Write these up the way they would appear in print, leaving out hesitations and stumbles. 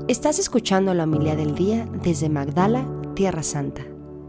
Estás escuchando la homilía del día desde Magdala, Tierra Santa.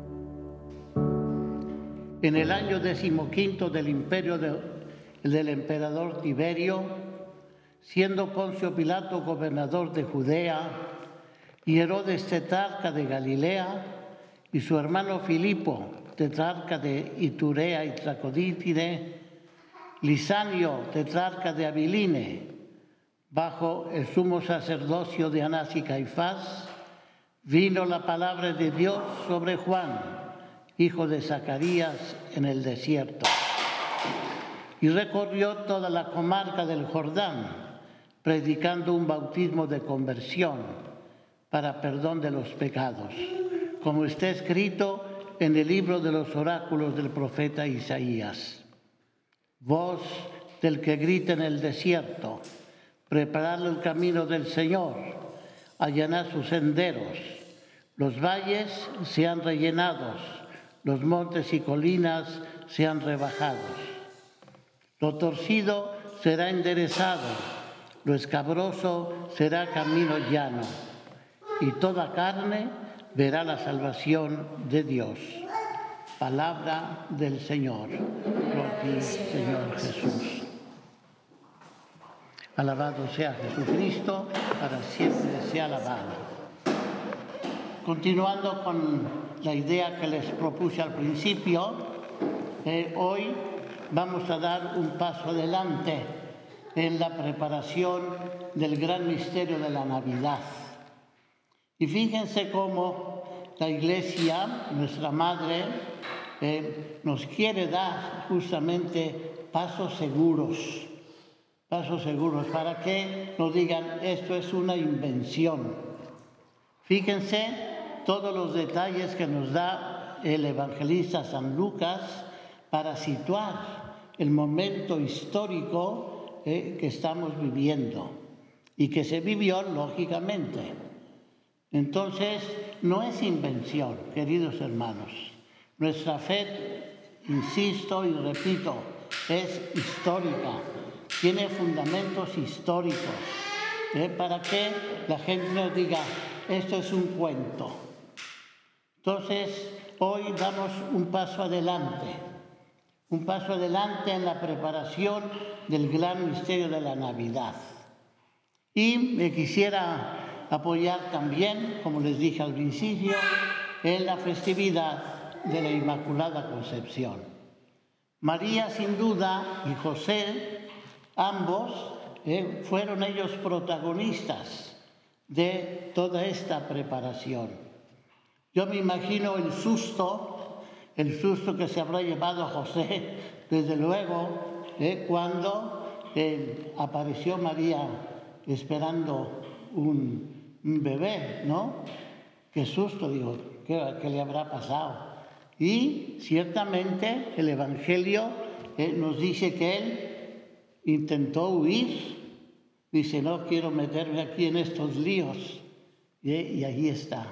En el año 15 del imperio del emperador Tiberio, siendo Poncio Pilato gobernador de Judea y Herodes tetrarca de Galilea y su hermano Filipo tetrarca de Iturea y Tracodítide, Lisanio tetrarca de Abiline, bajo el sumo sacerdocio de Anás y Caifás, vino la palabra de Dios sobre Juan, hijo de Zacarías, en el desierto. Y recorrió toda la comarca del Jordán, predicando un bautismo de conversión para perdón de los pecados, como está escrito en el libro de los oráculos del profeta Isaías. Voz del que grita en el desierto, preparad el camino del Señor, allanad sus senderos. Los valles sean rellenados, los montes y colinas sean rebajados. Lo torcido será enderezado, lo escabroso será camino llano, y toda carne verá la salvación de Dios. Palabra del Señor. Gloria a ti, Señor Jesús. Alabado sea Jesucristo, para siempre sea alabado. Continuando con la idea que les propuse al principio, hoy vamos a dar un paso adelante en la preparación del gran misterio de la Navidad. Y fíjense cómo la Iglesia, nuestra Madre, nos quiere dar justamente pasos seguros para que nos digan, esto es una invención. Fíjense todos los detalles que nos da el evangelista San Lucas para situar el momento histórico que estamos viviendo y que se vivió lógicamente. Entonces, no es invención, queridos hermanos. Nuestra fe, insisto y repito, es histórica. Tiene fundamentos históricos, para que la gente nos diga, esto es un cuento. Entonces, hoy damos un paso adelante en la preparación del gran misterio de la Navidad. Y me quisiera apoyar también, como les dije al principio, en la festividad de la Inmaculada Concepción. María, sin duda, y José, ambos fueron ellos protagonistas de toda esta preparación. Yo me imagino el susto que se habrá llevado a José, desde luego, cuando apareció María esperando un bebé, ¿no? Qué susto, digo, ¿qué le habrá pasado? Y ciertamente el Evangelio nos dice que él intentó huir, dice, no quiero meterme aquí en estos líos, y allí está.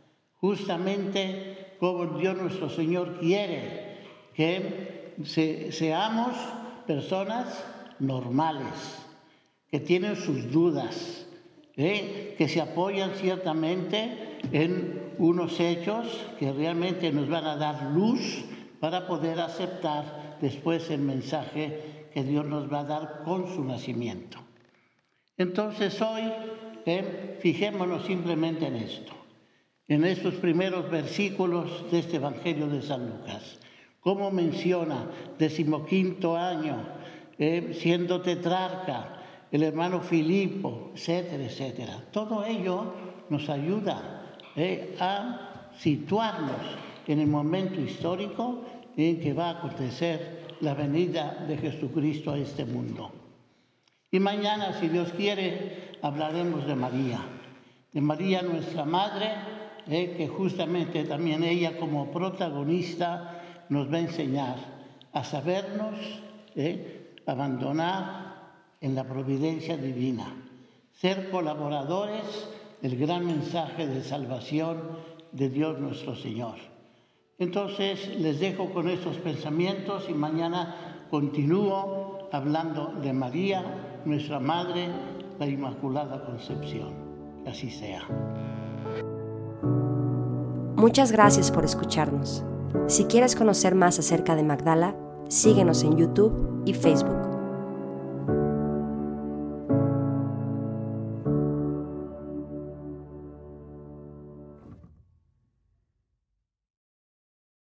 Justamente como Dios nuestro Señor quiere que seamos personas normales, que tienen sus dudas, que se apoyan ciertamente en unos hechos que realmente nos van a dar luz para poder aceptar después el mensaje que Dios nos va a dar con su nacimiento. Entonces hoy, fijémonos simplemente en esto, en estos primeros versículos de este Evangelio de San Lucas. Cómo menciona, 15º año, siendo tetrarca, el hermano Filipo, etcétera, etcétera. Todo ello nos ayuda a situarnos en el momento histórico en que va a acontecer la venida de Jesucristo a este mundo. Y mañana, si Dios quiere, hablaremos de María nuestra Madre, que justamente también ella como protagonista nos va a enseñar a sabernos abandonar en la providencia divina, ser colaboradores del gran mensaje de salvación de Dios nuestro Señor. Entonces les dejo con estos pensamientos y mañana continúo hablando de María, nuestra Madre, la Inmaculada Concepción. Que así sea. Muchas gracias por escucharnos. Si quieres conocer más acerca de Magdala, síguenos en YouTube y Facebook.